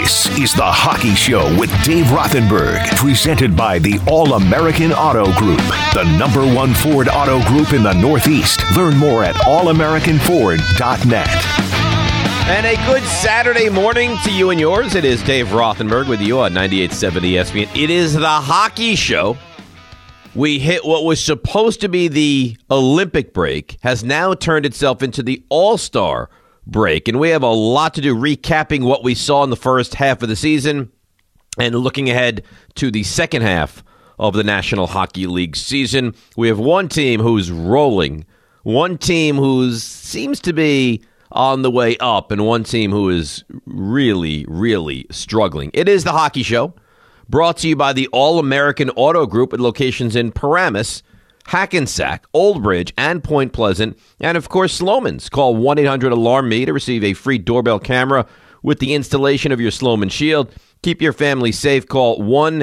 This is The Hockey Show with Dave Rothenberg, presented by the All-American Auto Group, the #1 Ford auto group in the Northeast. Learn more at allamericanford.net. And a good Saturday morning to you and yours. It is Dave Rothenberg with you on 98.7 ESPN. It is The Hockey Show. We hit what was supposed to be the Olympic break, has now turned itself into the All-Star break. And we have a lot to do recapping what we saw in the first half of the season and looking ahead to the second half of the National Hockey League season. We have one team who's rolling, one team who seems to be on the way up, and one team who is really, really struggling. It is The Hockey Show, brought to you by the All-American Auto Group with locations in Paramus, Hackensack, Old Bridge, and Point Pleasant, and of course Sloman's. Call 1-800-ALARM-ME to receive a free doorbell camera with the installation of your Sloman Shield. Keep your family safe. Call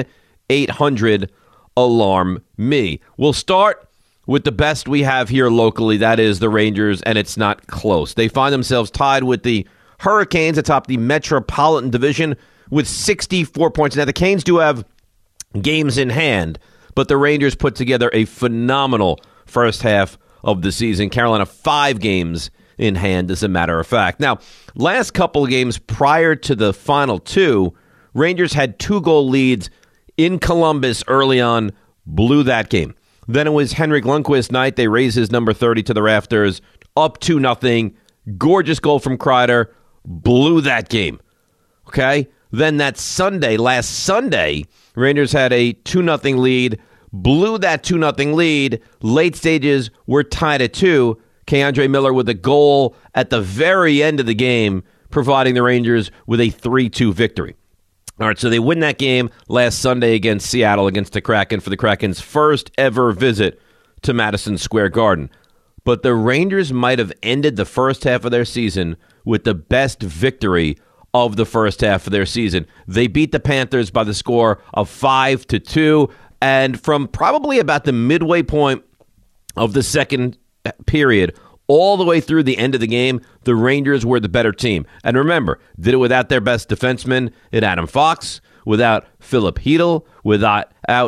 1-800-ALARM-ME. We'll start with the best we have here locally, that is the Rangers, and it's not close. They find themselves tied with the Hurricanes atop the Metropolitan Division with 64 points. Now, the Canes do have games in hand, but the Rangers put together a phenomenal first half of the season. Carolina 5 games in hand, as a matter of fact. Now, last couple of games prior to the final two, Rangers had 2-goal leads in Columbus early on, blew that game. Then it was Henrik Lundqvist night. They raised his number 30 to the rafters, up 2-0. Gorgeous goal from Kreider, blew that game. Okay? Then that Sunday, last Sunday, Rangers had a 2-0 lead, blew that 2-0 lead. Late stages were tied at 2. K'Andre Miller with a goal at the very end of the game, providing the Rangers with a 3-2 victory. All right, so they win that game last Sunday against Seattle, against the Kraken, for the Kraken's first ever visit to Madison Square Garden. But the Rangers might have ended the first half of their season with the best victory of the first half of their season. They beat the Panthers by the score of 5-2, and from probably about the midway point of the second period all the way through the end of the game, the Rangers were the better team. And remember, did it without their best defenseman in Adam Fox, without Philip Hedl, without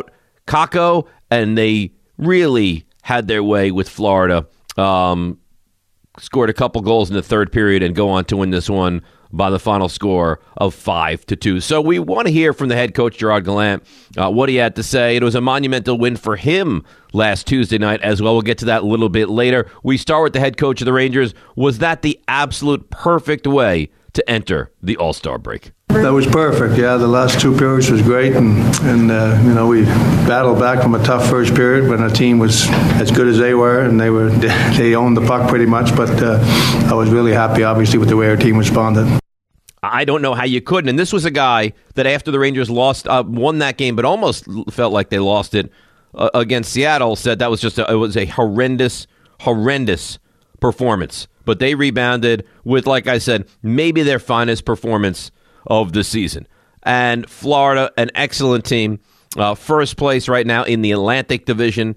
Kakko, and they really had their way with Florida. Scored a couple goals in the third period and go on to win this one by the final score of 5-2. So we want to hear from the head coach, Gerard Gallant, what he had to say. It was a monumental win for him last Tuesday night as well. We'll get to that a little bit later. We start with the head coach of the Rangers. Was that the absolute perfect way to enter the All-Star break? That was perfect. Yeah, the last 2 periods was great, and we battled back from a tough first period when a team was as good as they were, and they owned the puck pretty much. But I was really happy, obviously, with the way our team responded. I don't know how you couldn't. And this was a guy that after the Rangers won that game, but almost felt like they lost it against Seattle, said that was it was a horrendous performance. But they rebounded with, like I said, maybe their finest performance of the season. And Florida, an excellent team, first place right now in the Atlantic Division,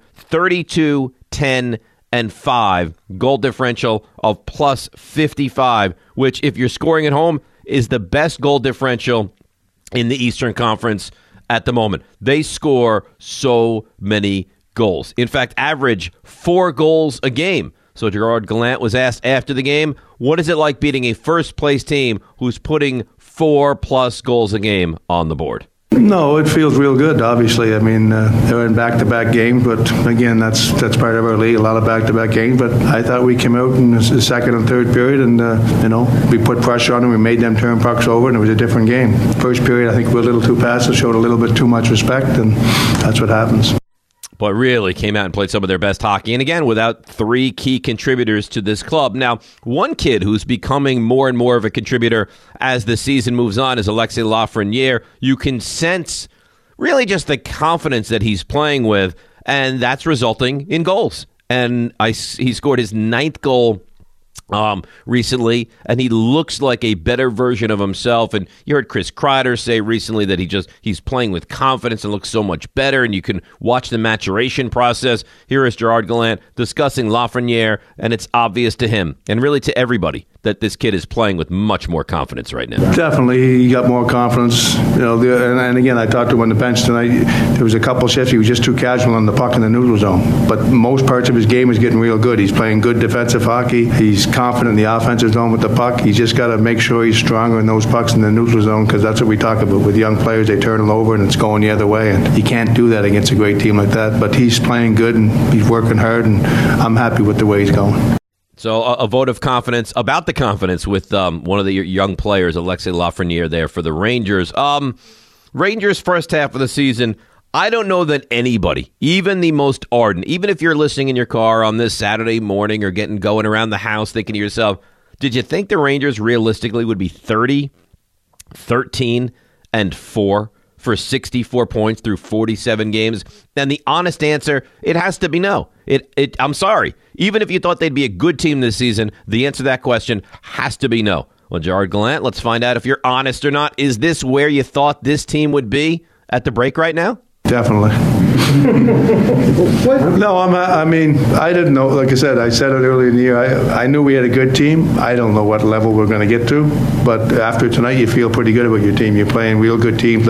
32-10-5, goal differential of plus 55, which if you're scoring at home is the best goal differential in the Eastern Conference at the moment. They score so many goals. In fact, average 4 goals a game. So Gerard Gallant was asked after the game, what is it like beating a first-place team who's putting 4+ goals a game on the board? No, it feels real good, obviously. I mean, they're in back-to-back games, but again, that's part of our league, a lot of back-to-back games. But I thought we came out in the second and third period and, we put pressure on them. We made them turn pucks over, and it was a different game. First period, I think we were a little too passive, showed a little bit too much respect, and that's what happens. But really came out and played some of their best hockey. And again, without 3 key contributors to this club. Now, one kid who's becoming more and more of a contributor as the season moves on is Alexis Lafreniere. You can sense really just the confidence that he's playing with, and that's resulting in goals. And he scored his 9th goal recently, and he looks like a better version of himself. And you heard Chris Kreider say recently that he's playing with confidence and looks so much better, and you can watch the maturation process. Here is Gerard Gallant discussing Lafreniere, and it's obvious to him, and really to everybody, that this kid is playing with much more confidence right now. Definitely, he got more confidence. And again, I talked to him on the bench tonight. There was a couple shifts he was just too casual on the puck in the neutral zone. But most parts of his game is getting real good. He's playing good defensive hockey. He's confident in the offensive zone with the puck. He's just got to make sure he's stronger in those pucks in the neutral zone, because that's what we talk about with young players. They turn them over and it's going the other way, and you can't do that against a great team like that. But he's playing good and he's working hard, and I'm happy with the way he's going. So a vote of confidence about the confidence with one of the young players, Alexis Lafreniere, there for the Rangers. Rangers first half of the season, I don't know that anybody, even the most ardent, even if you're listening in your car on this Saturday morning or going around the house thinking to yourself, did you think the Rangers realistically would be 30, 13, and 4 for 64 points through 47 games? And the honest answer, it has to be no. I'm sorry. Even if you thought they'd be a good team this season, the answer to that question has to be no. Well, Gerard Gallant, let's find out if you're honest or not. Is this where you thought this team would be at the break right now? Definitely. No, I didn't know. Like I said it earlier in the year. I knew we had a good team. I don't know what level we're going to get to, but after tonight, you feel pretty good about your team. You're playing real good teams.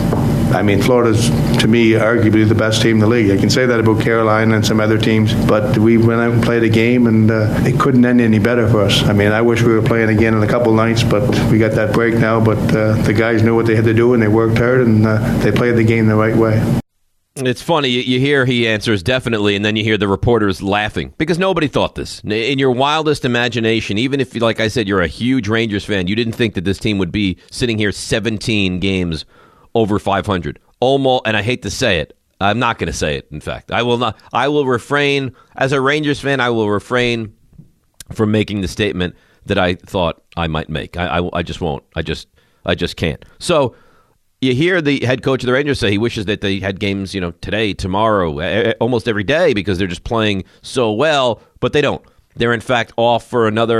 Florida's, to me, arguably the best team in the league. I can say that about Carolina and some other teams, but we went out and played a game, and it couldn't end any better for us. I wish we were playing again in a couple nights, but we got that break now. But the guys knew what they had to do, and they worked hard, and they played the game the right way. It's funny, you hear he answers definitely, and then you hear the reporters laughing, because nobody thought this. In your wildest imagination, even if, like I said, you're a huge Rangers fan, you didn't think that this team would be sitting here 17 games over 500. Almost, and I hate to say it, I'm not going to say it, in fact. I will not. I will refrain, as a Rangers fan, I will refrain from making the statement that I thought I might make. I just won't. I just can't. So you hear the head coach of the Rangers say he wishes that they had games, today, tomorrow, almost every day, because they're just playing so well, but they don't. They're, in fact, off for another,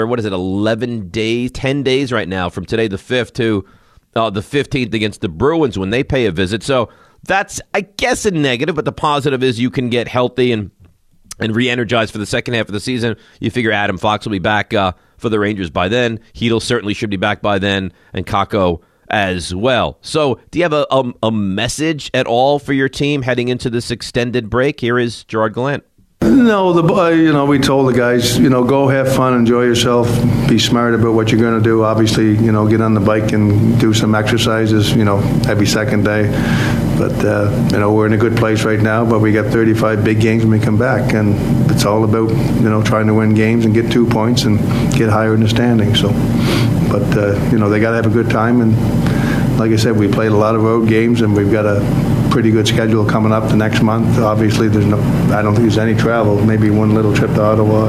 11 days, 10 days right now, from today the 5th to the 15th against the Bruins when they pay a visit. So that's, I guess, a negative, but the positive is you can get healthy and re-energized for the second half of the season. You figure Adam Fox will be back for the Rangers by then. Hedl certainly should be back by then, and Kakko as well. So do you have a message at all for your team heading into this extended break? Here is Gerard Gallant. No, we told the guys, go have fun, enjoy yourself, be smart about what you're going to do. Obviously, get on the bike and do some exercises, every second day. But, we're in a good place right now, but we got 35 big games when we come back. And it's all about, trying to win games and get 2 points and get higher in the standings. So, but, they got to have a good time. And like I said, we played a lot of road games, and we've got a pretty good schedule coming up the next month. Obviously, I don't think there's any travel, maybe one little trip to Ottawa.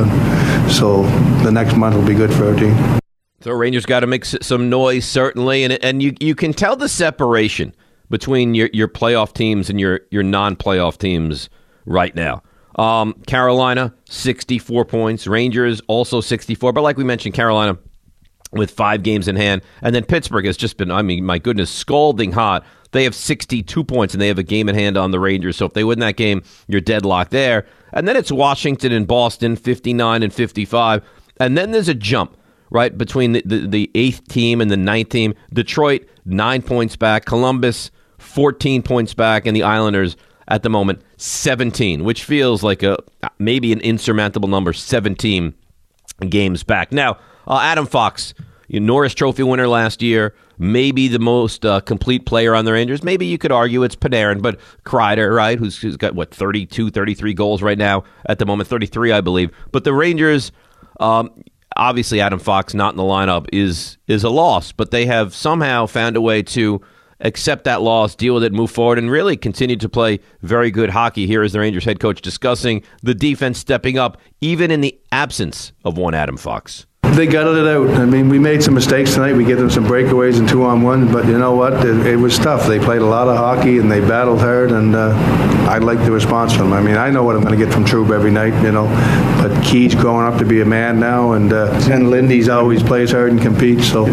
So the next month will be good for our team. So Rangers got to make some noise, certainly, and you can tell the separation between your playoff teams and your non-playoff teams right now. Carolina, 64 points. Rangers, also 64. But like we mentioned, Carolina with 5 games in hand. And then Pittsburgh has just been, my goodness, scalding hot. They have 62 points, and they have a game in hand on the Rangers. So if they win that game, you're deadlocked there. And then it's Washington and Boston, 59 and 55. And then there's a jump, right, between the 8th team and the 9th team. Detroit, 9 points back. Columbus, 14 points back. And the Islanders, at the moment, 17, which feels like maybe an insurmountable number, 17 games back. Now, Adam Fox, Norris Trophy winner last year, maybe the most complete player on the Rangers. Maybe you could argue it's Panarin, but Kreider, right, who's got, 32, 33 goals right now at the moment, 33, I believe. But the Rangers, obviously Adam Fox not in the lineup is a loss, but they have somehow found a way to accept that loss, deal with it, move forward, and really continue to play very good hockey. Here is the Rangers head coach discussing the defense stepping up, even in the absence of one Adam Fox. They gutted it out. We made some mistakes tonight. We gave them some breakaways and 2-on-1, but you know what? It was tough. They played a lot of hockey, and they battled hard, and I like the response from them. I know what I'm going to get from Trouba every night, but Key's growing up to be a man now, and Lindy's always plays hard and competes, so...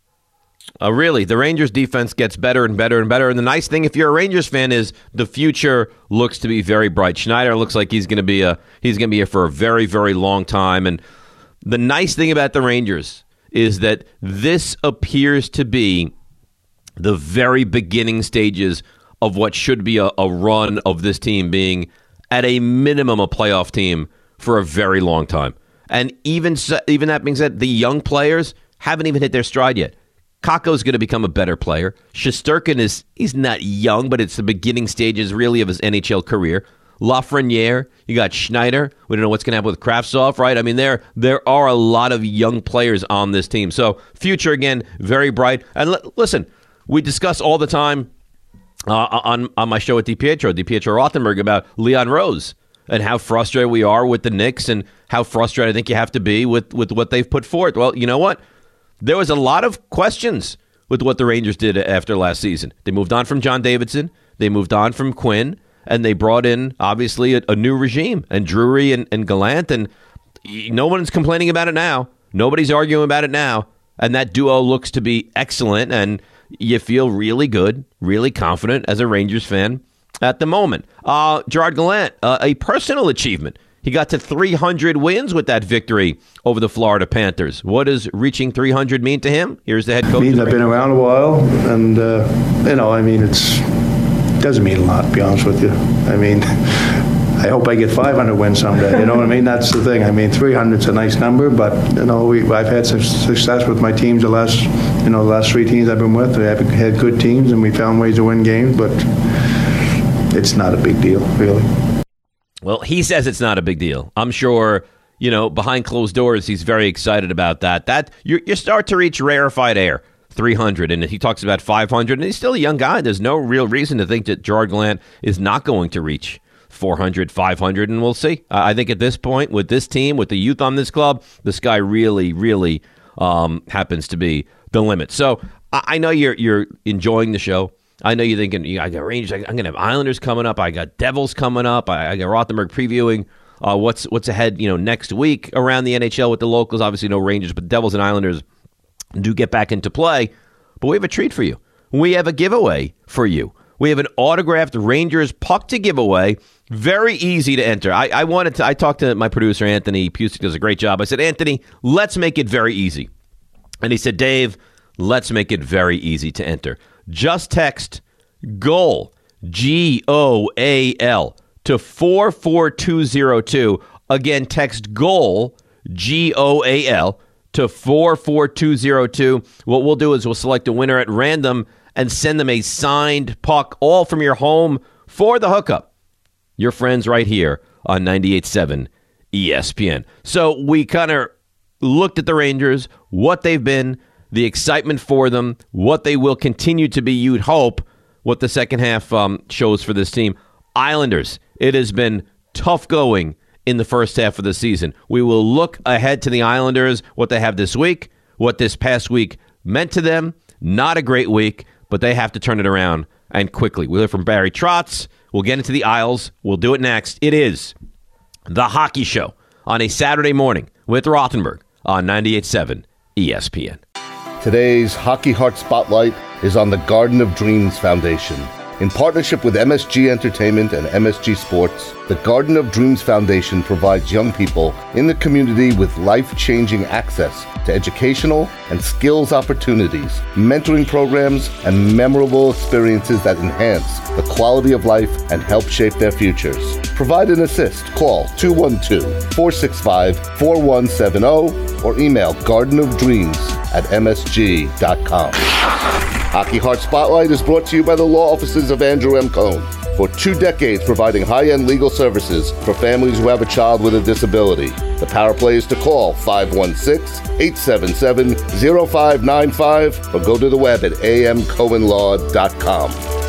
Really, the Rangers defense gets better and better and better. And the nice thing, if you're a Rangers fan, is the future looks to be very bright. Schneider looks like he's going to be here for a very, very long time. And the nice thing about the Rangers is that this appears to be the very beginning stages of what should be a run of this team being at a minimum a playoff team for a very long time. And even that being said, the young players haven't even hit their stride yet. Kakko's going to become a better player. Shesterkin he's not young, but it's the beginning stages really of his NHL career. Lafreniere, you got Schneider. We don't know what's going to happen with Kravtsov, right? I mean, there are a lot of young players on this team. So future, again, very bright. And listen, we discuss all the time on my show with DiPietro Rothenberg, about Leon Rose and how frustrated we are with the Knicks and how frustrated I think you have to be with what they've put forth. Well, you know what? There was a lot of questions with what the Rangers did after last season. They moved on from John Davidson. They moved on from Quinn. And they brought in, obviously, a new regime, and Drury and Gallant, and no one's complaining about it now. Nobody's arguing about it now. And that duo looks to be excellent, and you feel really good, really confident as a Rangers fan at the moment. Gerard Gallant, a personal achievement. He got to 300 wins with that victory over the Florida Panthers. What does reaching 300 mean to him? Here's the head coach. It means I've been around a while, and, doesn't mean a lot, to be honest with you. I mean, I hope I get 500 wins someday. You know what I mean? That's the thing. I mean, 300's a nice number, but I've had some success with my teams. The last 3 teams I've been with, they have had good teams, and we found ways to win games. But it's not a big deal, really. Well, he says it's not a big deal. I'm sure, behind closed doors, he's very excited about that. That you start to reach rarefied air. 300, and he talks about 500, and he's still a young guy. There's no real reason to think that Gerard Gallant is not going to reach 400, 500, and we'll see. I think at this point, with this team, with the youth on this club, the sky really, really happens to be the limit. So I know you're enjoying the show. I know you're thinking, I got Rangers, I'm going to have Islanders coming up, I got Devils coming up, I got Rothenberg previewing what's ahead next week around the NHL with the locals. Obviously no Rangers, but Devils and Islanders do get back into play, but we have a treat for you. We have a giveaway for you. We have an autographed Rangers puck to give away. Very easy to enter. I talked to my producer, Anthony Pusick, does a great job. I said, Anthony, let's make it very easy. And he said, Dave, let's make it very easy to enter. Just text GOAL, GOAL, to 44202. Again, text GOAL, GOAL, to 44202. What we'll do is we'll select a winner at random and send them a signed puck, all from your home for the hookup. Your friends right here on 98.7 ESPN. So we kind of looked at the Rangers, what they've been, the excitement for them, what they will continue to be, you'd hope, what the second half shows for this team. Islanders, it has been tough going in the first half of the season. We will look ahead to the Islanders, what they have this week, what this past week meant to them. Not a great week, but they have to turn it around, and quickly. We'll hear from Barry Trotz. We'll get into the Isles. We'll do it next. It is The Hockey Show on a Saturday morning with Rothenberg on 98.7 ESPN. Today's Hockey Heart Spotlight is on the Garden of Dreams Foundation. In partnership with MSG Entertainment and MSG Sports, the Garden of Dreams Foundation provides young people in the community with life-changing access to educational and skills opportunities, mentoring programs, and memorable experiences that enhance the quality of life and help shape their futures. Provide and assist. Call 212-465-4170 or email gardenofdreams@msg.com. Hockey Heart Spotlight is brought to you by the law offices of Andrew M. Cohn. For 2 decades providing high-end legal services for families who have a child with a disability. The power play is to call 516-877-0595 or go to the web at amcohenlaw.com.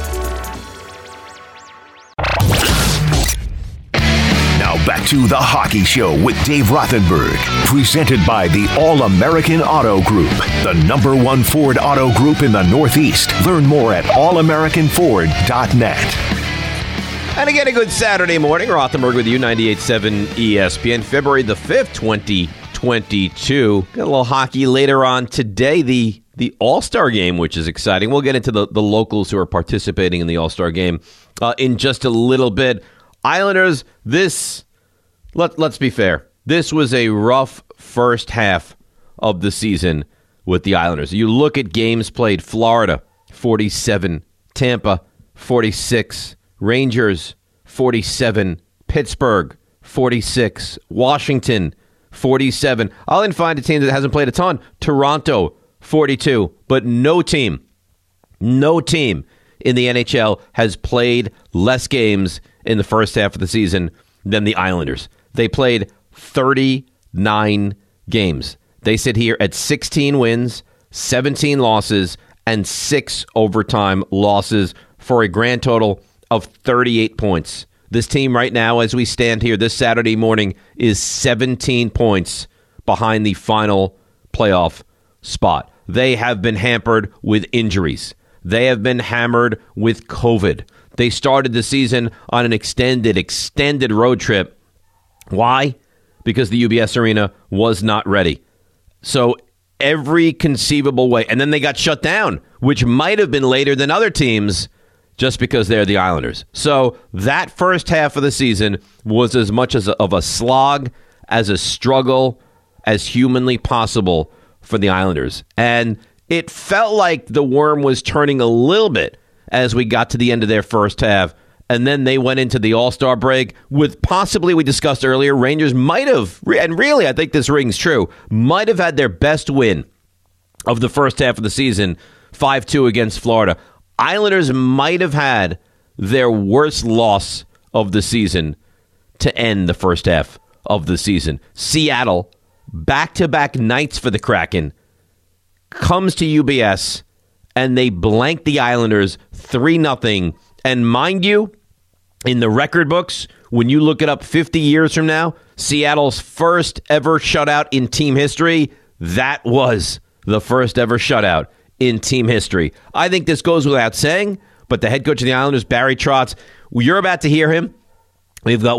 Back to The Hockey Show with Dave Rothenberg, presented by the All-American Auto Group, the #1 Ford auto group in the Northeast. Learn more at allamericannford.net. And again, a good Saturday morning. Rothenberg with you, 98.7 ESPN, February the 5th, 2022. Got a little hockey later on today, the All-Star Game, which is exciting. We'll get into the locals who are participating in the All-Star Game in just a little bit. Islanders, let's be fair. This was a rough first half of the season with the Islanders. You look at games played: Florida, 47, Tampa, 46, Rangers, 47, Pittsburgh, 46, Washington, 47. I'll even find a team that hasn't played a ton. Toronto, 42. But no team in the NHL has played less games in the first half of the season than the Islanders. They played 39 games. They sit here at 16 wins, 17 losses, and 6 overtime losses for a grand total of 38 points. This team right now, as we stand here this Saturday morning, is 17 points behind the final playoff spot. They have been hampered with injuries. They have been hammered with COVID. They started the season on an extended road trip. Why? Because the UBS Arena was not ready. So every conceivable way. And then they got shut down, which might have been later than other teams just because they're the Islanders. So that first half of the season was as much of a slog, as a struggle, as humanly possible for the Islanders. And it felt like the worm was turning a little bit as we got to the end of their first half. And then they went into the All-Star break with possibly, we discussed earlier, Rangers might have, and really I think this rings true, might have had their best win of the first half of the season, 5-2 against Florida. Islanders might have had their worst loss of the season to end the first half of the season. Seattle, back-to-back nights for the Kraken, comes to UBS, and they blank the Islanders 3-0. And mind you, in the record books, when you look it up 50 years from now, Seattle's first ever shutout in team history, that was the first ever shutout in team history. I think this goes without saying, but the head coach of the Islanders, Barry Trotz, you're about to hear him. We've got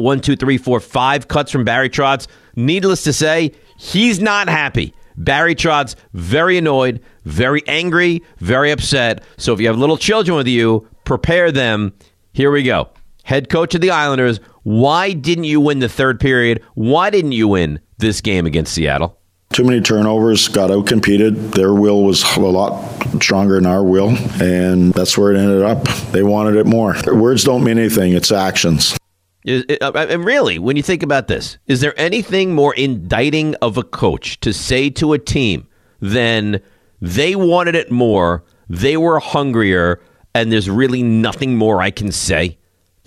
5 cuts from Barry Trotz. Needless to say, he's not happy. Barry Trotz, very annoyed, very angry, very upset. So if you have little children with you, prepare them. Here we go. Head coach of the Islanders, why didn't you win the third period? Why didn't you win this game against Seattle? Too many turnovers, got out-competed. Their will was a lot stronger than our will, and that's where it ended up. They wanted it more. Words don't mean anything. It's actions. And really, when you think about this, is there anything more indicting of a coach to say to a team than they wanted it more, they were hungrier, and there's really nothing more I can say?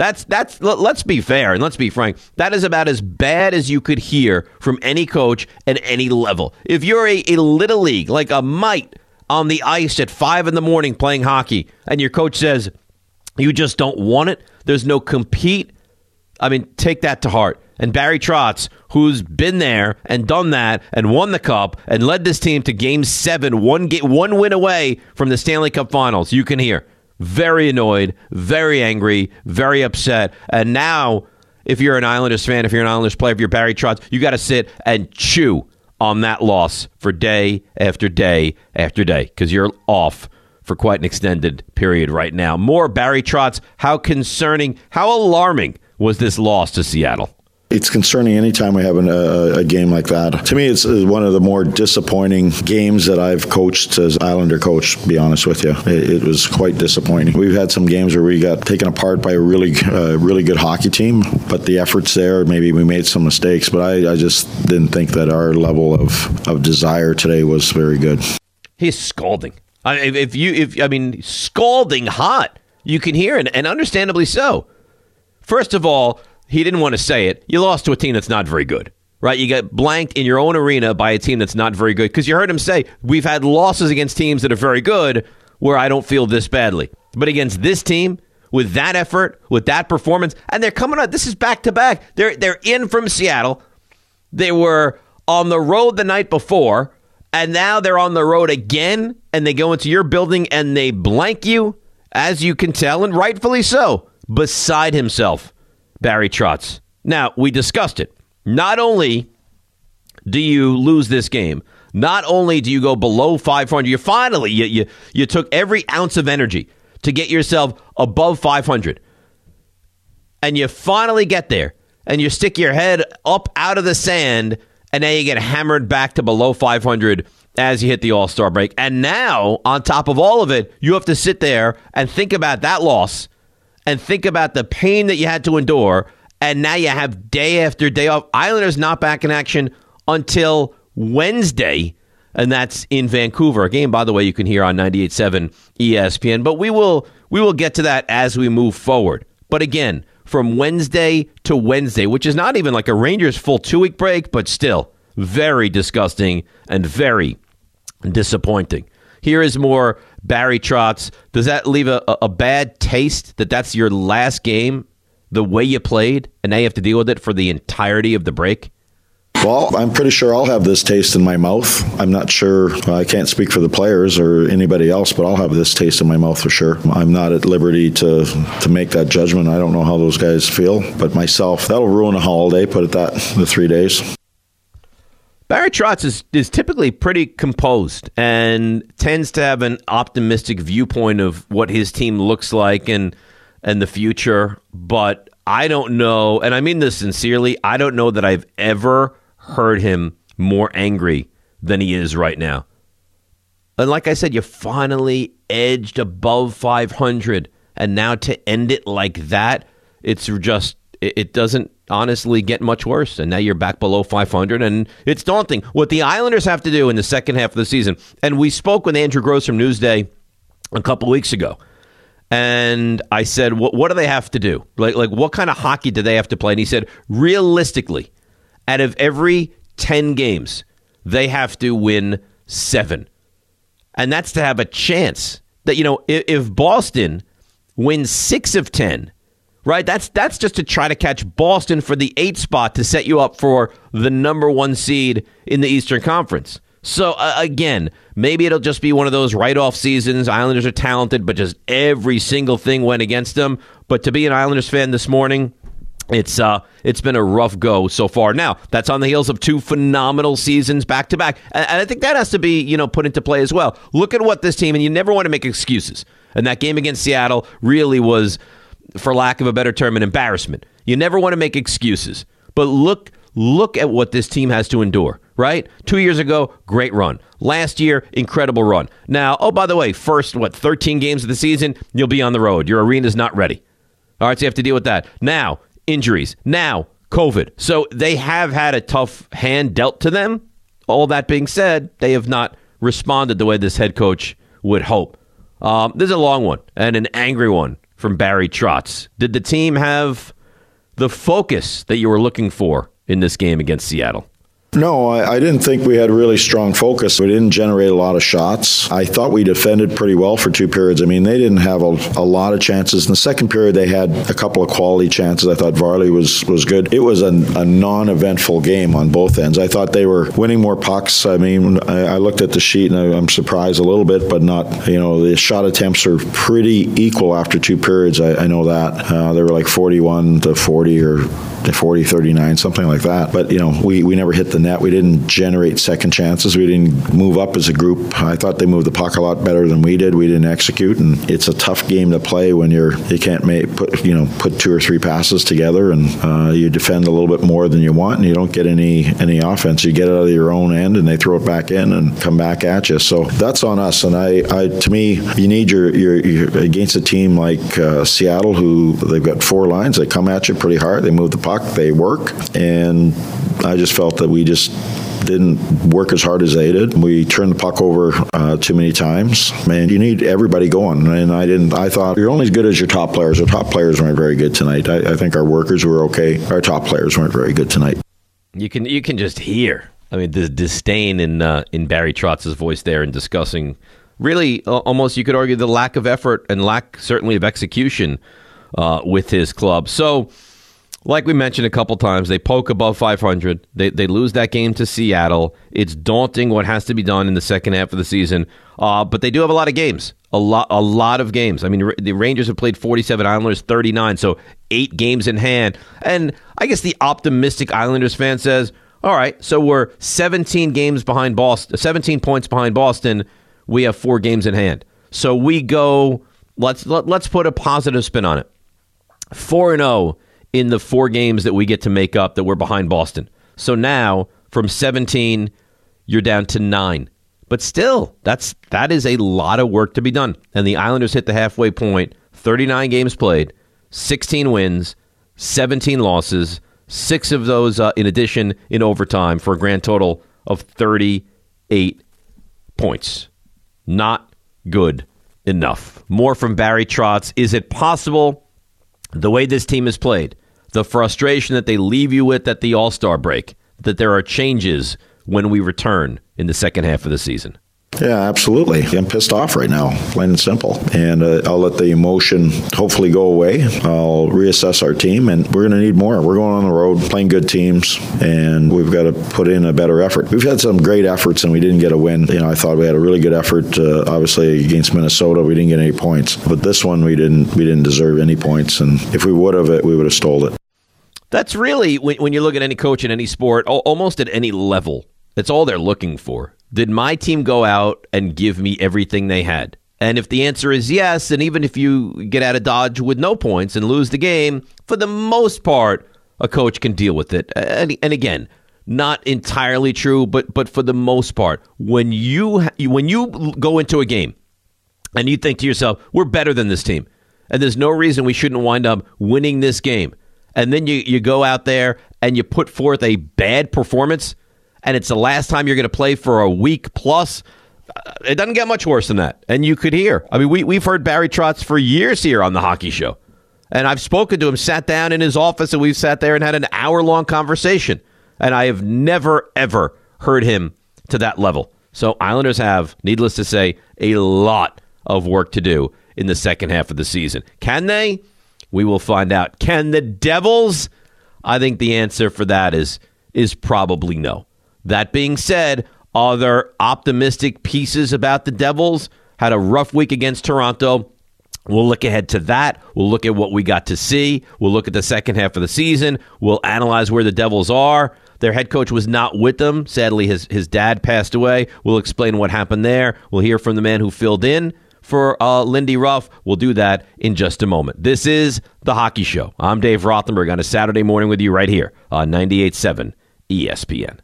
Let's be fair and let's be frank. That is about as bad as you could hear from any coach at any level. If you're a little league, like a mite on the ice at 5 a.m. playing hockey, and your coach says you just don't want it, there's no compete, I mean, take that to heart. And Barry Trotz, who's been there and done that and won the cup and led this team to Game 7, one win away from the Stanley Cup Finals, you can hear. Very annoyed, very angry, very upset. And now, if you're an Islanders fan, if you're an Islanders player, if you're Barry Trotz, you got to sit and chew on that loss for day after day after day because you're off for quite an extended period right now. More Barry Trotz. How concerning, how alarming was this loss to Seattle? It's concerning anytime we have a game like that. To me, it's one of the more disappointing games that I've coached as Islander coach, to be honest with you. It was quite disappointing. We've had some games where we got taken apart by a really good hockey team, but the effort's there. Maybe we made some mistakes, but I just didn't think that our level of desire today was very good. He's scalding. Scalding hot. You can hear it, and understandably so. First of all, he didn't want to say it. You lost to a team that's not very good, right? You got blanked in your own arena by a team that's not very good because you heard him say, we've had losses against teams that are very good where I don't feel this badly. But against this team, with that effort, with that performance, and they're coming out, this is back-to-back. They're in from Seattle. They were on the road the night before, and now they're on the road again, and they go into your building and they blank you, as you can tell, and rightfully so, beside himself. Barry Trotz. Now, we discussed it. Not only do you lose this game, not only do you go below 500, you finally, you took every ounce of energy to get yourself above 500. And you finally get there, and you stick your head up out of the sand, and now you get hammered back to below 500 as you hit the All-Star break. And now, on top of all of it, you have to sit there and think about that loss and think about the pain that you had to endure. And now you have day after day off. Islanders not back in action until Wednesday, and that's in Vancouver. A game, by the way, you can hear on 98.7 ESPN. But we will get to that as we move forward. But again, from Wednesday to Wednesday, which is not even like a Rangers full 2-week break, but still very disgusting and very disappointing. Here is more Barry Trotz. Does that leave a bad taste that that's your last game, the way you played, and now you have to deal with it for the entirety of the break? Well, I'm pretty sure I'll have this taste in my mouth. I'm not sure. I can't speak for the players or anybody else, but I'll have this taste in my mouth for sure. I'm not at liberty to make that judgment. I don't know how those guys feel, but myself, that'll ruin a holiday, put it that, the 3 days. Barry Trotz is typically pretty composed and tends to have an optimistic viewpoint of what his team looks like and the future. But I don't know, and I mean this sincerely, I don't know that I've ever heard him more angry than he is right now. And like I said, you finally edged above 500, and now to end it like that, it's just, it doesn't honestly get much worse. And now you're back below 500, and it's daunting. What the Islanders have to do in the second half of the season, and we spoke with Andrew Gross from Newsday a couple weeks ago, and I said, what do they have to do? Like what kind of hockey do they have to play? And he said, realistically, out of every 10 games, they have to win 7. And that's to have a chance that, if Boston wins 6 of 10, right, that's just to try to catch Boston for the 8th spot to set you up for the number 1 seed in the Eastern Conference. So, again, maybe it'll just be one of those write-off seasons. Islanders are talented, but just every single thing went against them. But to be an Islanders fan this morning, it's been a rough go so far. Now, that's on the heels of 2 phenomenal seasons back-to-back. And I think that has to be, put into play as well. Look at what this team, and you never want to make excuses. And that game against Seattle really was, for lack of a better term, an embarrassment. You never want to make excuses. But look at what this team has to endure, right? 2 years ago, great run. Last year, incredible run. Now, oh, by the way, first, 13 games of the season, you'll be on the road. Your arena's not ready. All right, so you have to deal with that. Now, injuries. Now, COVID. So they have had a tough hand dealt to them. All that being said, they have not responded the way this head coach would hope. This is a long one and an angry one from Barry Trotz. Did the team have the focus that you were looking for in this game against Seattle? No, I didn't think we had really strong focus. We didn't generate a lot of shots. I thought we defended pretty well for 2 periods. I mean, they didn't have a lot of chances. In the second period, they had a couple of quality chances. I thought Varley was good. It was a non-eventful game on both ends. I thought they were winning more pucks. I mean, I looked at the sheet, and I'm surprised a little bit, but not, the shot attempts are pretty equal after 2 periods. I know that. They were like 41 to 40 or 40-39, something like that. But, we never hit the net. We didn't generate second chances. We didn't move up as a group. I thought they moved the puck a lot better than we did. We didn't execute, and it's a tough game to play when you can't put 2 or 3 passes together, and you defend a little bit more than you want, and you don't get any offense. You get it out of your own end, and they throw it back in and come back at you. So that's on us. And to me, you need your against a team like Seattle, who they've got 4 lines. They come at you pretty hard. They move the puck. They work, and I just felt that we just didn't work as hard as they did. We turned the puck over too many times. Man, you need everybody going, and I thought you're only as good as your top players. Our top players weren't very good tonight. I think our workers were okay. Our top players weren't very good tonight. You can just hear, the disdain in Barry Trotz's voice there in discussing, really, almost you could argue the lack of effort and lack certainly of execution with his club. So, like we mentioned a couple times, they poke above 500. They lose that game to Seattle. It's daunting what has to be done in the second half of the season. But they do have a lot of games. A lot of games. I mean, the Rangers have played 47, Islanders 39, so 8 games in hand. And I guess the optimistic Islanders fan says, all right, so we're 17 games behind Boston, 17 points behind Boston. We have 4 games in hand. So we go, let's put a positive spin on it. 4-0 in the 4 games that we get to make up that we're behind Boston. So now, from 17, you're down to 9 But still, that is a lot of work to be done. And the Islanders hit the halfway point, 39 games played, 16 wins, 17 losses, 6 of those in addition in overtime for a grand total of 38 points. Not good enough. More from Barry Trotz. Is it possible, the way this team is played, the frustration that they leave you with at the All-Star break, that there are changes when we return in the second half of the season? Yeah, absolutely. I'm pissed off right now, plain and simple. And I'll let the emotion hopefully go away. I'll reassess our team, and we're going to need more. We're going on the road, playing good teams, and we've got to put in a better effort. We've had some great efforts, and we didn't get a win. I thought we had a really good effort, obviously, against Minnesota. We didn't get any points. But this one, we didn't deserve any points. And if we would have, we would have stole it. That's really, when you look at any coach in any sport, almost at any level, that's all they're looking for. Did my team go out and give me everything they had? And if the answer is yes, and even if you get out of Dodge with no points and lose the game, for the most part, a coach can deal with it. And again, not entirely true, but for the most part, when you go into a game and you think to yourself, we're better than this team, and there's no reason we shouldn't wind up winning this game, and then you go out there and you put forth a bad performance, and it's the last time you're going to play for a week plus, it doesn't get much worse than that. And you could hear. I mean, we've heard Barry Trotz for years here on the Hockey Show. And I've spoken to him, sat down in his office, and we've sat there and had an hour-long conversation. And I have never, ever heard him to that level. So Islanders have, needless to say, a lot of work to do in the second half of the season. Can they? We will find out. Can the Devils? I think the answer for that is probably no. That being said, are there optimistic pieces about the Devils? Had a rough week against Toronto. We'll look ahead to that. We'll look at what we got to see. We'll look at the second half of the season. We'll analyze where the Devils are. Their head coach was not with them. Sadly, his dad passed away. We'll explain what happened there. We'll hear from the man who filled in for Lindy Ruff. We'll do that in just a moment. This is The Hockey Show. I'm Dave Rothenberg on a Saturday morning with you right here on 98.7 ESPN.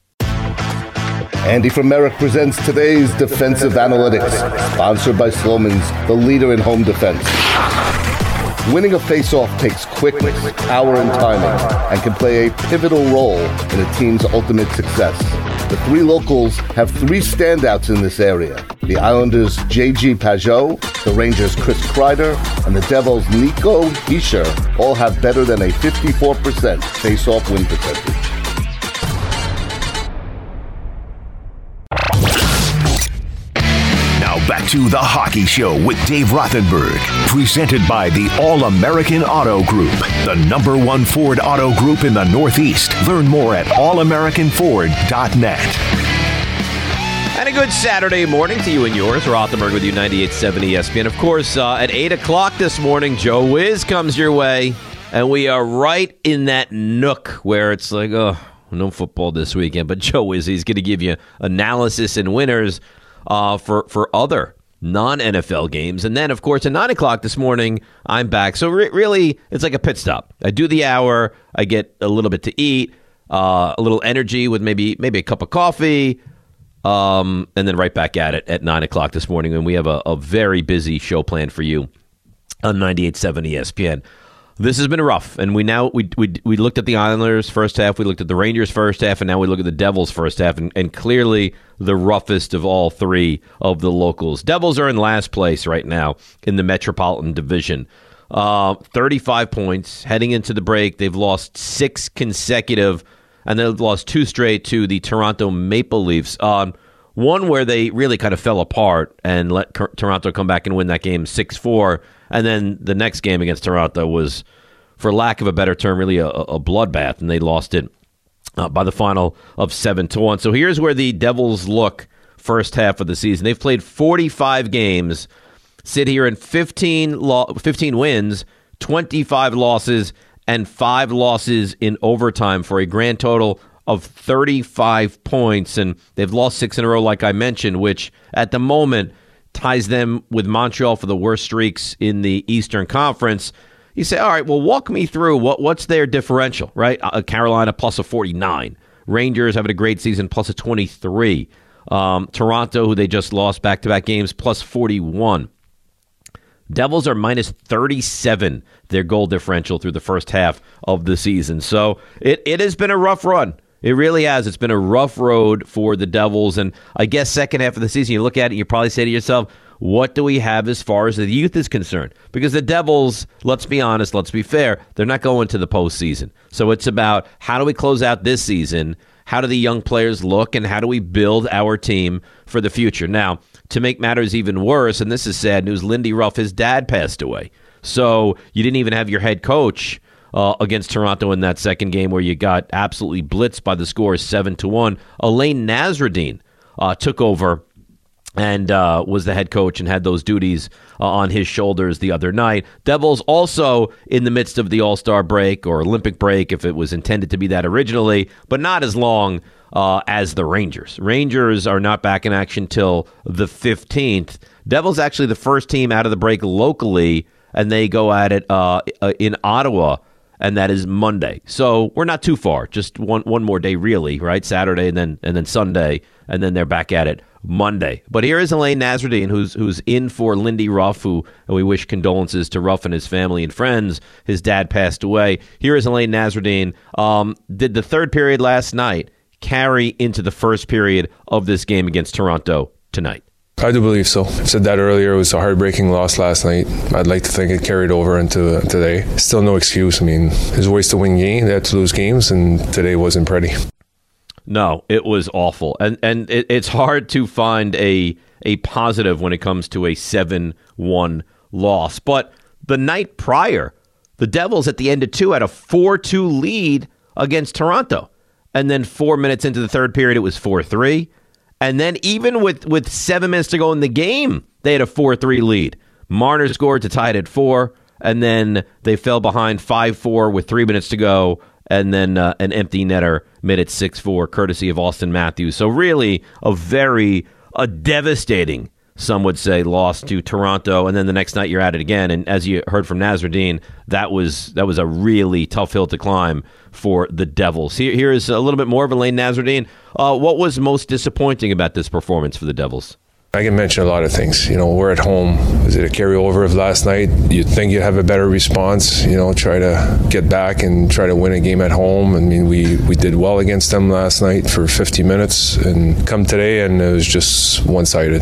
Andy from Merrick presents today's Defensive Analytics, sponsored by Sloman's, the leader in home defense. Winning a face-off takes quickness, power, and timing, and can play a pivotal role in a team's ultimate success. The three locals have 3 standouts in this area. The Islanders' J.G. Pajot, the Rangers' Chris Kreider, and the Devils' Nico Hischier all have better than a 54% face-off win percentage. Back to The Hockey Show with Dave Rothenberg, presented by the All-American Auto Group, the #1 Ford auto group in the Northeast. Learn more at allamericanford.net. And a good Saturday morning to you and yours. Rothenberg with you, 98.7 ESPN. Of course, at 8 o'clock this morning, Joe Wiz comes your way, and we are right in that nook where it's like, oh, no football this weekend. But Joe Wiz, he's going to give you analysis and winners for other non-NFL games. And then, of course, at 9 o'clock this morning, I'm back. So really, it's like a pit stop. I do the hour. I get a little bit to eat, a little energy with maybe a cup of coffee, and then right back at it at 9 o'clock this morning. And we have a very busy show planned for you on 98.7 ESPN. This has been rough, and we looked at the Islanders first half, we looked at the Rangers first half, and now we look at the Devils first half, and clearly the roughest of all 3 of the locals. Devils are in last place right now in the Metropolitan Division. 35 points heading into the break. They've lost 6 consecutive, and they've lost 2 straight to the Toronto Maple Leafs. One where they really kind of fell apart and let Toronto come back and win that game 6-4. And then the next game against Toronto was, for lack of a better term, really a bloodbath, and they lost it by the final of 7-1. So here's where the Devils look first half of the season. They've played 45 games, sit here in 15 wins, 25 losses, and 5 losses in overtime for a grand total of 35 points. And they've lost 6 in a row, like I mentioned, which at the moment ties them with Montreal for the worst streaks in the Eastern Conference. You say, all right, well, walk me through what's their differential, right? Carolina plus a 49. Rangers having a great season plus a 23. Toronto, who they just lost back-to-back games, plus 41. Devils are minus 37, their goal differential through the first half of the season. So it has been a rough run. It really has. It's been a rough road for the Devils. And I guess second half of the season, you look at it and you probably say to yourself, what do we have as far as the youth is concerned? Because the Devils, let's be honest, let's be fair, they're not going to the postseason. So it's about how do we close out this season? How do the young players look? And how do we build our team for the future? Now, to make matters even worse, and this is sad news, Lindy Ruff, his dad passed away. So you didn't even have your head coach against Toronto in that second game where you got absolutely blitzed by the score 7-1. Alain Nasreddine took over and was the head coach and had those duties on his shoulders the other night. Devils also in the midst of the All-Star break or Olympic break, if it was intended to be that originally, but not as long as the Rangers. Rangers are not back in action till the 15th. Devils actually the first team out of the break locally, and they go at it in Ottawa, and that is Monday. So we're not too far, just one more day really, right? Saturday and then Sunday, and then they're back at it Monday. But here is Alain Nasreddine, who's in for Lindy Ruff, and we wish condolences to Ruff and his family and friends. His dad passed away. Here is Alain Nasreddine. Did the third period last night carry into the first period of this game against Toronto tonight? I do believe so. I said that earlier. It was a heartbreaking loss last night. I'd like to think it carried over into today. Still no excuse. I mean, there's ways to win games. They had to lose games, and today wasn't pretty. No, it was awful. And it's hard to find a positive when it comes to a 7-1 loss. But the night prior, the Devils at the end of two had a 4-2 lead against Toronto. And then 4 minutes into the third period, it was 4-3. And then even with 7 minutes to go in the game, they had a 4-3 lead. Marner scored to tie it at 4, and then they fell behind 5-4 with 3 minutes to go, and then an empty netter made it 6-4, courtesy of Austin Matthews. So really a devastating, some would say, loss to Toronto, and then the next night you're at it again. And as you heard from Nasreddine, that was a really tough hill to climb for the Devils. Here is a little bit more of Alain Nasreddine. What was most disappointing about this performance for the Devils? I can mention a lot of things. We're at home. Is it a carryover of last night? You'd think you'd have a better response, try to get back and try to win a game at home. I mean, we did well against them last night for 50 minutes and come today and it was just one-sided.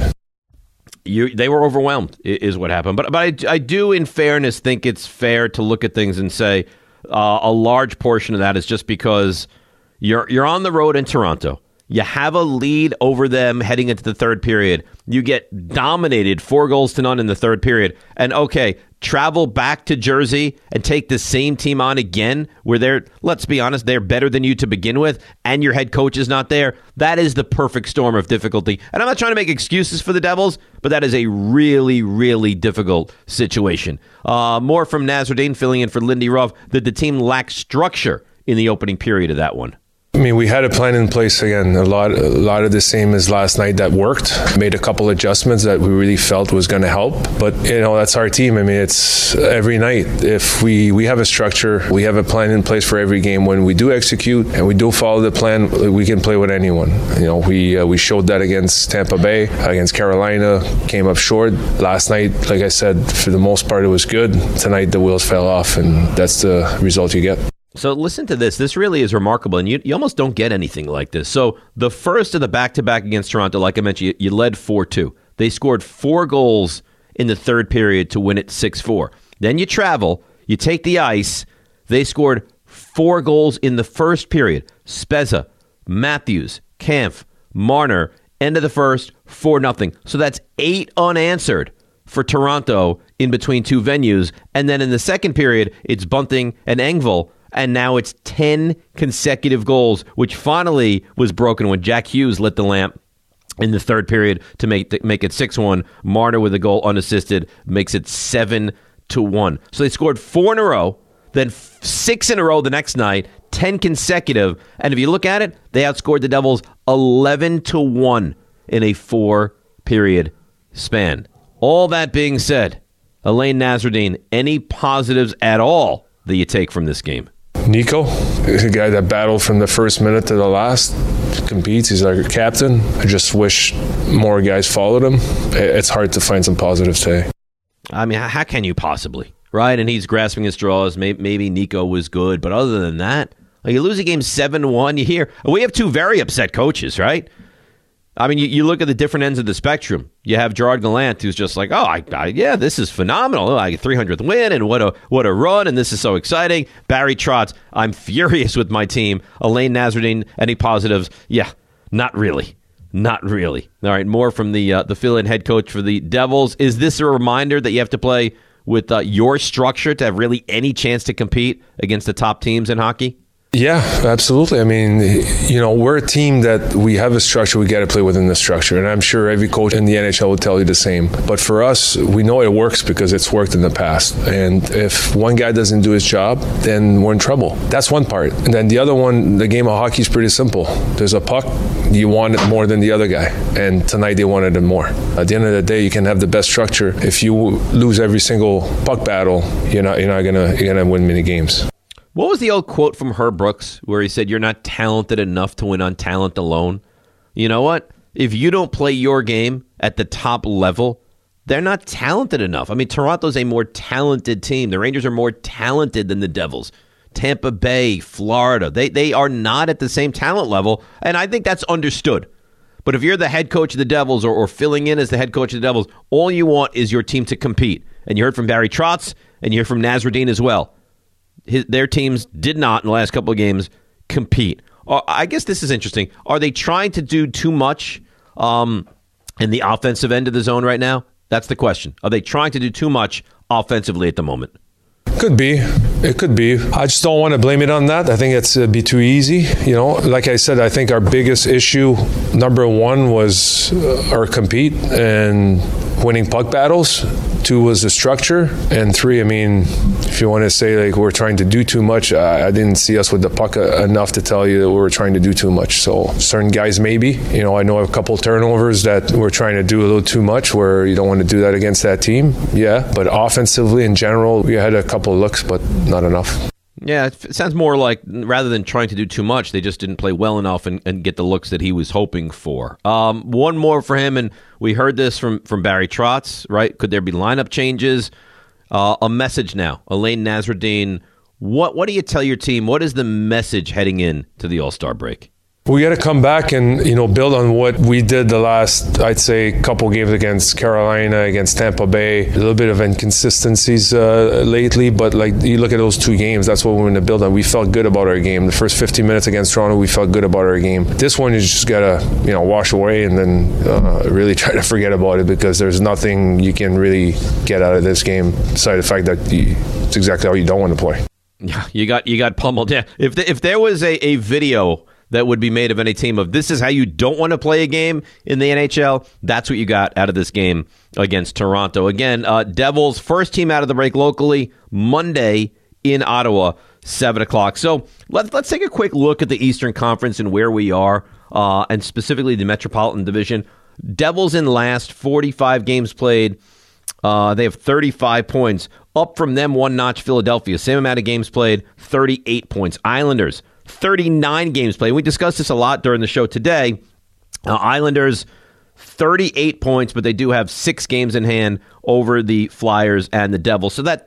They were overwhelmed, is what happened. But I do, in fairness, think it's fair to look at things and say a large portion of that is just because you're on the road in Toronto. You have a lead over them heading into the third period. You get dominated 4-0 in the third period. And okay, travel back to Jersey and take the same team on again where let's be honest, they're better than you to begin with, and your head coach is not there. That is the perfect storm of difficulty. And I'm not trying to make excuses for the Devils, but that is a really, really difficult situation. More from Nasreddine, filling in for Lindy Ruff, that the team lacked structure in the opening period of that one. I mean, we had a plan in place again. A lot of the same as last night that worked. Made a couple adjustments that we really felt was going to help. But that's our team. I mean, it's every night. If we have a structure, we have a plan in place for every game. When we do execute and we do follow the plan, we can play with anyone. We showed that against Tampa Bay, against Carolina. Came up short last night. Like I said, for the most part, it was good. Tonight, the wheels fell off, and that's the result you get. So listen to this. This really is remarkable, and you almost don't get anything like this. So the first of the back-to-back against Toronto, like I mentioned, you led 4-2. They scored 4 goals in the third period to win it 6-4. Then you travel, you take the ice. They scored 4 goals in the first period. Spezza, Matthews, Kampf, Marner, end of the first, 4-0. So that's 8 unanswered for Toronto in between two venues. And then in the second period, it's Bunting and Engvall. And now it's 10 consecutive goals, which finally was broken when Jack Hughes lit the lamp in the third period to make it 6-1. Marner with a goal unassisted makes it 7-1. So they scored 4 in a row, then 6 in a row the next night, 10 consecutive. And if you look at it, they outscored the Devils 11-1 in a 4-period span. All that being said, Alain Nasreddine, any positives at all that you take from this game? Nico, a guy that battled from the first minute to the last. competes. He's our captain. I just wish more guys followed him. It's hard to find some positives today. I mean, how can you possibly, right? And he's grasping his straws. Maybe Nico was good, but other than that, you lose a game 7-1. You hear we have two very upset coaches, right? I mean, you look at the different ends of the spectrum. You have Gerard Gallant, who's just like, yeah, this is phenomenal. I get 300th win, and what a run, and this is so exciting. Barry Trotz, I'm furious with my team. Alain Nasreddine, any positives? Yeah, not really. Not really. All right, more from the fill-in head coach for the Devils. Is this a reminder that you have to play with your structure to have really any chance to compete against the top teams in hockey? Yeah, absolutely. I mean, we're a team that we have a structure. We got to play within the structure. And I'm sure every coach in the NHL will tell you the same. But for us, we know it works because it's worked in the past. And if one guy doesn't do his job, then we're in trouble. That's one part. And then the other one, the game of hockey is pretty simple. There's a puck. You want it more than the other guy. And tonight they wanted it more. At the end of the day, you can have the best structure. If you lose every single puck battle, you're not gonna win many games. What was the old quote from Herb Brooks where he said, "You're not talented enough to win on talent alone"? You know what? If you don't play your game at the top level, they're not talented enough. I mean, Toronto's a more talented team. The Rangers are more talented than the Devils. Tampa Bay, Florida, they are not at the same talent level, and I think that's understood. But if you're the head coach of the Devils or filling in as the head coach of the Devils, all you want is your team to compete. And you heard from Barry Trotz, and you heard from Nasreddine as well. Their teams did not, in the last couple of games, compete. I guess this is interesting. Are they trying to do too much in the offensive end of the zone right now? That's the question. Are they trying to do too much offensively at the moment? Could be. It could be. I just don't want to blame it on that. I think it's be too easy. Like I said, I think our biggest issue, number one, was our compete and winning puck battles. 2 was the structure, and 3, I mean, if you want to say like we're trying to do too much, I didn't see us with the puck enough to tell you that we were trying to do too much. So certain guys maybe, I know a couple turnovers that we're trying to do a little too much where you don't want to do that against that team. Yeah, but offensively in general, we had a couple looks, but not enough. Yeah, it sounds more like rather than trying to do too much, they just didn't play well enough and get the looks that he was hoping for. One more for him, and we heard this from Barry Trotz, right? Could there be lineup changes? A message now. Alain Nasreddine, what do you tell your team? What is the message heading in to the All-Star break? We got to come back and, build on what we did the last, I'd say, couple games against Carolina, against Tampa Bay. A little bit of inconsistencies lately, but like you look at those 2 games, that's what we want to build on. We felt good about our game. The first 15 minutes against Toronto, we felt good about our game. This one, you just got to, wash away and then really try to forget about it because there's nothing you can really get out of this game besides the fact that it's exactly how you don't want to play. Yeah, you got pummeled. Yeah, if there was a video that would be made of any team of this is how you don't want to play a game in the NHL, that's what you got out of this game against Toronto. Again, Devils, first team out of the break locally, Monday in Ottawa, 7 o'clock. So let's take a quick look at the Eastern Conference and where we are, and specifically the Metropolitan Division. Devils in last, 45 games played. They have 35 points. Up from them one notch, Philadelphia. Same amount of games played, 38 points. Islanders, 39 games played. We discussed this a lot during the show today. Islanders, 38 points, but they do have 6 games in hand over the Flyers and the Devils. So that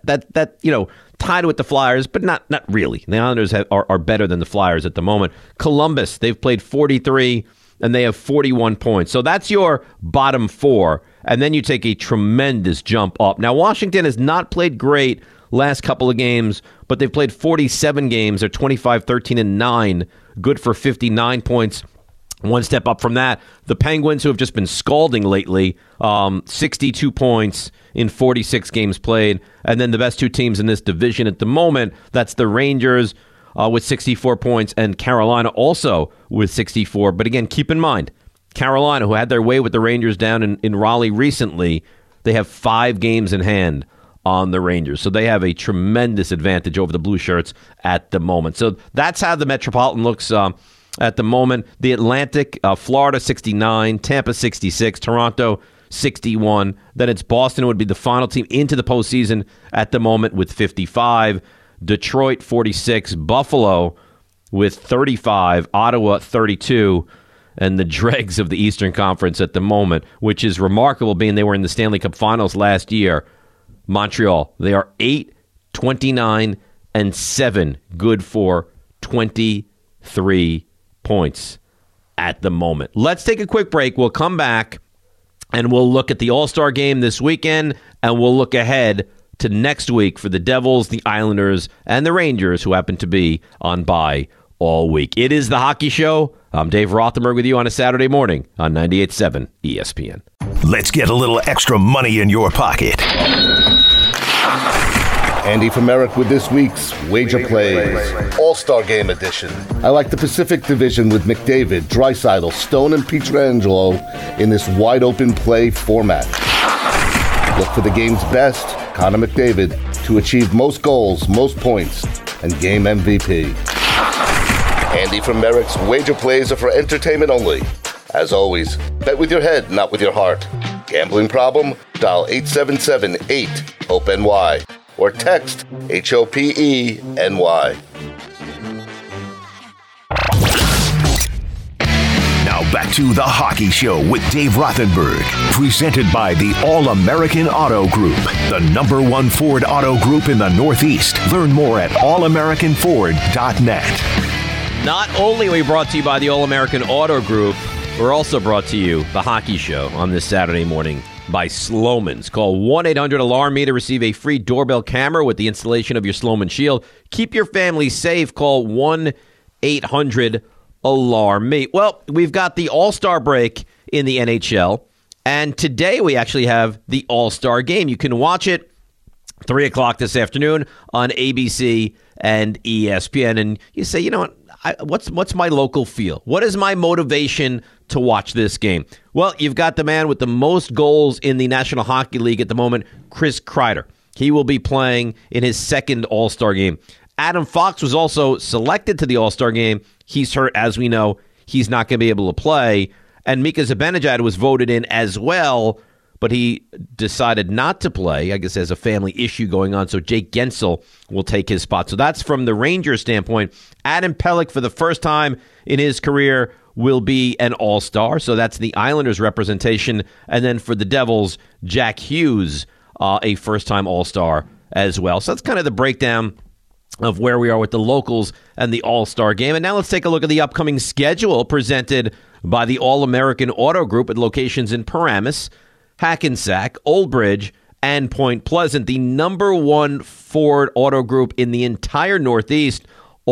tied with the Flyers, but not really. The Islanders are better than the Flyers at the moment. Columbus, they've played 43, and they have 41 points. So that's your bottom 4, and then you take a tremendous jump up. Now, Washington has not played great last couple of games, but they've played 47 games. They're 25, 13, and 9, good for 59 points. One step up from that, the Penguins, who have just been scalding lately, 62 points in 46 games played. And then the best 2 teams in this division at the moment, that's the Rangers with 64 points and Carolina also with 64. But again, keep in mind, Carolina, who had their way with the Rangers down in Raleigh recently, they have 5 games in hand on the Rangers. So they have a tremendous advantage over the Blue Shirts at the moment. So that's how the Metropolitan looks at the moment. The Atlantic, Florida 69, Tampa 66, Toronto 61. Then it's Boston would be the final team into the postseason at the moment with 55. Detroit 46. Buffalo with 35, Ottawa 32, and the dregs of the Eastern Conference at the moment, which is remarkable being they were in the Stanley Cup Finals last year. Montreal, they are 8-29-7, good for 23 points at the moment. Let's take a quick break. We'll come back and we'll look at the All-Star game this weekend, and we'll look ahead to next week for the Devils, the Islanders, and the Rangers, who happen to be on bye all week. It is The Hockey Show. I'm Dave Rothenberg with you on a Saturday morning on 98.7 ESPN. Let's get a little extra money in your pocket. Andy from Merrick with this week's Wager Plays All-Star Game Edition. I like the Pacific Division with McDavid, Draisaitl, Stone, and Pietrangelo in this wide-open play format. Look for the game's best, Connor McDavid, to achieve most goals, most points, and game MVP. Andy from Merrick's Wager Plays are for entertainment only. As always, bet with your head, not with your heart. Gambling problem? Dial 877-8-HOPE-NY or text HOPE-NY. Now back to The Hockey Show with Dave Rothenberg, presented by the All-American Auto Group, the #1 Ford auto group in the Northeast. Learn more at allamericanford.net. Not only are we brought to you by the All-American Auto Group, we're also brought to you, The Hockey Show, on this Saturday morning by Slomin's. Call 1-800-ALARM-ME to receive a free doorbell camera with the installation of your Slomin Shield. Keep your family safe. Call 1-800-ALARM-ME. Well, we've got the All-Star break in the NHL, and today we actually have the All-Star game. You can watch it 3 o'clock this afternoon on ABC and ESPN, and you say, you know what? What's my local feel? What is my motivation to watch this game? Well, you've got the man with the most goals in the National Hockey League at the moment, Chris Kreider. He will be playing in his second All-Star game. Adam Fox was also selected to the All-Star game. He's hurt, as we know. He's not going to be able to play. And Mika Zibanejad was voted in as well, but he decided not to play. I guess there's a family issue going on, so Jake Gensel will take his spot. So that's from the Rangers standpoint. Adam Pelech, for the first time in his career, will be an All-Star. So that's the Islanders representation. And then for the Devils, Jack Hughes, a first-time All-Star as well. So that's kind of the breakdown of where we are with the locals and the All-Star game. And now let's take a look at the upcoming schedule presented by the All-American Auto Group at locations in Paramus, Hackensack, Old Bridge, and Point Pleasant. The #1 Ford Auto Group in the entire Northeast,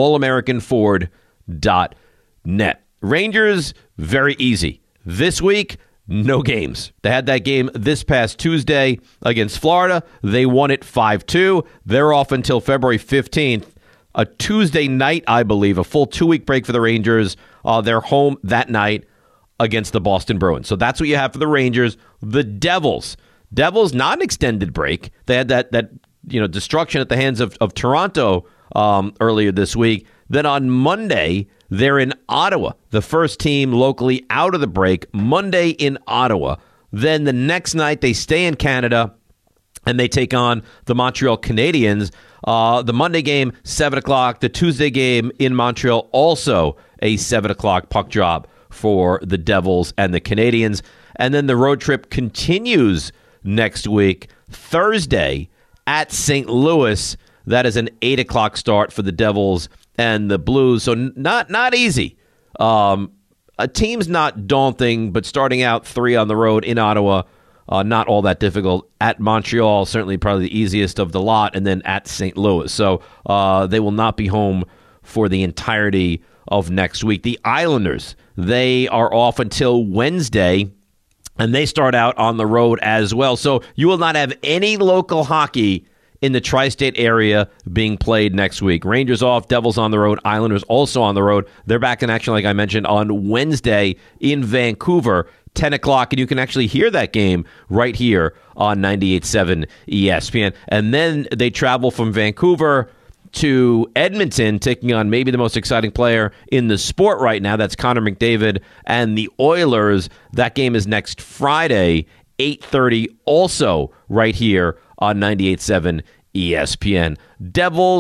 allamericanford.net. Rangers, very easy. This week, no games. They had that game this past Tuesday against Florida. They won it 5-2. They're off until February 15th. A Tuesday night, I believe, a full 2-week break for the Rangers. They're home that night against the Boston Bruins. So that's what you have for the Rangers. The Devils, not an extended break. They had that destruction at the hands of Toronto earlier this week. Then on Monday, they're in Ottawa, the first team locally out of the break, Monday in Ottawa. Then the next night, they stay in Canada, and they take on the Montreal Canadiens. The Monday game, 7 o'clock. The Tuesday game in Montreal, also a 7 o'clock puck drop for the Devils and the Canadiens. And then the road trip continues next week, Thursday at St. Louis. That is an 8 o'clock start for the Devils and the Blues. So not easy. A team's not daunting, but starting out 3 on the road in Ottawa, not all that difficult. At Montreal, certainly probably the easiest of the lot, and then at St. Louis. So they will not be home for the entirety of next week. The Islanders, they are off until Wednesday, and they start out on the road as well. So you will not have any local hockey in the tri-state area being played next week. Rangers off, Devils on the road, Islanders also on the road. They're back in action, like I mentioned, on Wednesday in Vancouver, 10 o'clock, and you can actually hear that game right here on 98.7 ESPN. And then they travel from Vancouver to Edmonton, taking on maybe the most exciting player in the sport right now. That's Connor McDavid and the Oilers. That game is next Friday, 8:30, also right here on 98.7 ESPN. Devils,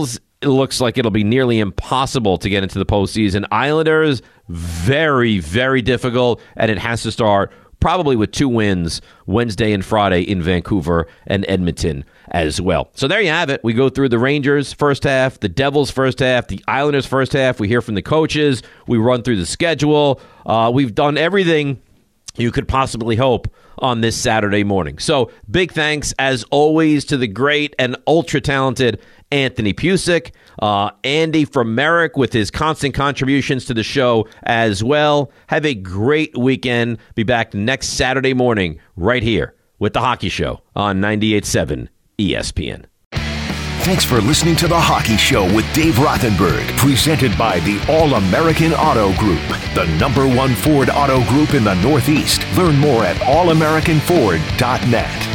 it looks like it'll be nearly impossible to get into the postseason. Islanders, very, very difficult, and it has to start probably with 2 wins Wednesday and Friday in Vancouver and Edmonton as well. So there you have it. We go through the Rangers first half, the Devils first half, the Islanders first half. We hear from the coaches. We run through the schedule. We've done everything you could possibly hope on this Saturday morning. So big thanks, as always, to the great and ultra-talented Anthony Pusick, Andy from Merrick with his constant contributions to the show as well. Have a great weekend. Be back next Saturday morning right here with The Hockey Show on 98.7 ESPN. Thanks for listening to The Hockey Show with Dave Rothenberg, presented by the All-American Auto Group, the #1 Ford auto group in the Northeast. Learn more at allamericanford.net.